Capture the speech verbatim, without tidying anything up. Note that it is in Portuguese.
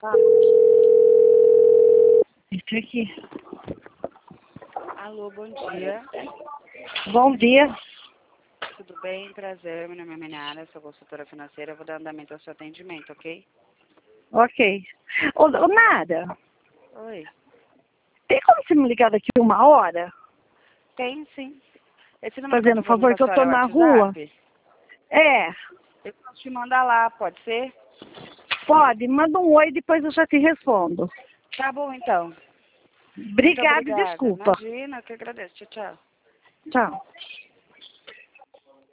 Tá. Isso aqui. Alô, bom dia. Bom dia. Tudo bem? Prazer. Meu nome é Menara, sou consultora financeira. Eu vou dar andamento ao seu atendimento, ok? Ok. Ô, ô, Nara, Oi. tem como você me ligar daqui uma hora? Tem, sim. Esse número que eu Fazendo tô um falando com favor a que eu senhora tô é o na rua? WhatsApp? É, Eu posso te mandar lá, pode ser? pode. Manda um oi e depois eu já te respondo. Tá bom, então. Muito Obrigada e obrigada. desculpa. Imagina, eu que agradeço. Tchau, tchau. Tchau.